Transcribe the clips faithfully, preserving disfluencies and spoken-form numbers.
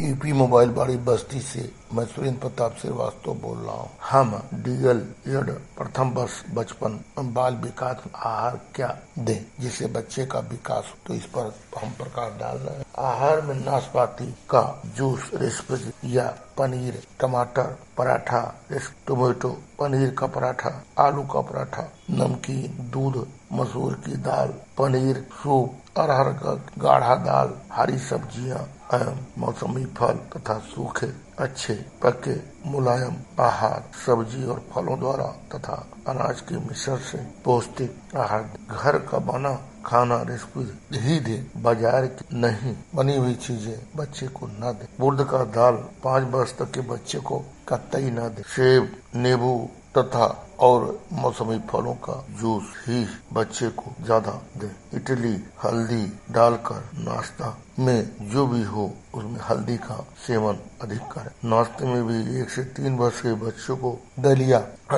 UP mobile बाड़ी बस्ती से मैं सुरेंद्र प्रताप श्रीवास्तव बोल रहा हूँ। हम डीएल एड प्रथम वर्ष बचपन बाल विकास आहार क्या दें जिससे बच्चे का विकास हो, तो इस पर हम प्रकाश डाल रहे हैं। आहार में नाशपाती का जूस, रेसिपी या पनीर, टमाटर पराठा, टोमेटो, पनीर का पराठा, आलू का पराठा, नमकीन, दूध, मसूर की दाल, पनीर, सूप, अरहर का गाढ़ा दाल, हरी सब्जियां, मौसमी फल तथा सूखे, अच्छे पके, मुलायम आहार, सब्जी और फलों द्वारा तथा अनाज के मिश्रण से पौष्टिक आहार। घर का बना खाना रेसिपी ही दे, बाजार की नहीं बनी हुई चीजें बच्चे को न दे। उड़द का दाल पाँच वर्ष तक के बच्चे को कतई न दे। सेब, नींबू तथा और मौसमी फलों का जूस ही बच्चे को ज्यादा दे। इडली हल्दी डालकर नाश्ता में जो भी हो उसमें हल्दी का सेवन अधिक करें। नाश्ते में भी एक से तीन वर्ष के बच्चों को दलिया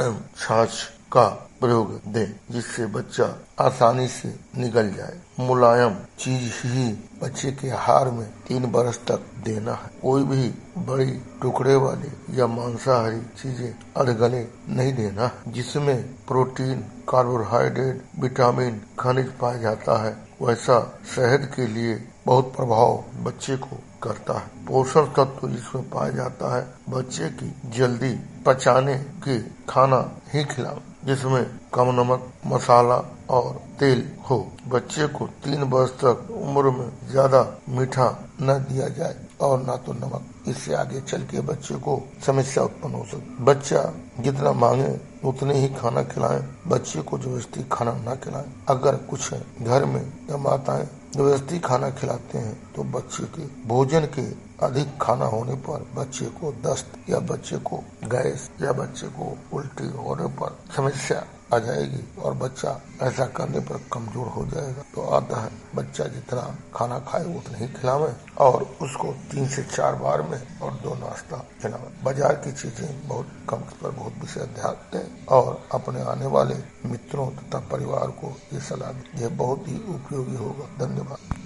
छाछ का प्रयोग दें जिससे बच्चा आसानी से निगल जाए। मुलायम चीज ही बच्चे के आहार में तीन वर्ष तक देना है। कोई भी बड़ी टुकड़े वाले या मांसाहारी चीजें अधगले नहीं देना जिसमें प्रोटीन, कार्बोहाइड्रेट, विटामिन, खनिज पाया जाता है। वैसा सेहत के लिए बहुत प्रभाव बच्चे को करता है। पोषण तत्व जिसमें पाया जाता है, बच्चे की जल्दी पचाने के खाना ही खिलाओ जिसमें कम नमक, मसाला और तेल हो। बच्चे को तीन वर्ष तक उम्र में ज्यादा मीठा न दिया जाए और न तो नमक, इससे आगे चल के बच्चे को समस्या उत्पन्न हो सकती। बच्चा जितना मांगे उतने ही खाना खिलाएं, बच्चे को जबरदस्ती खाना न खिलाएं। अगर कुछ घर में या माताएं जबरदस्ती खाना खिलाते हैं तो बच्चे के भोजन के अधिक खाना होने पर बच्चे को दस्त या बच्चे को गैस या बच्चे को उल्टी होने पर समस्या आ जाएगी और बच्चा ऐसा करने पर कमजोर हो जाएगा। तो आता है बच्चा जितना खाना खाए उतना ही खिलावे और उसको तीन से चार बार में और दो नाश्ता खिलावे। बाजार की चीजें बहुत कम पर बहुत विशेष ध्यान दें और अपने आने वाले मित्रों तथा परिवार को ये सलाह दें। यह बहुत ही उपयोगी होगा। धन्यवाद।